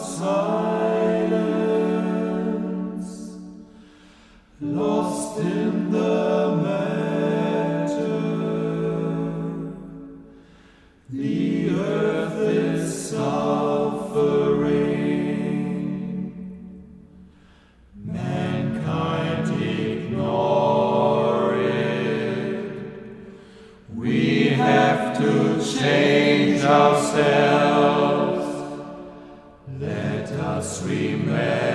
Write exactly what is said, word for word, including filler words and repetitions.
silence, lost in the matter. The earth is suffering, mankind ignore it. We have to change ourselves. Let us remember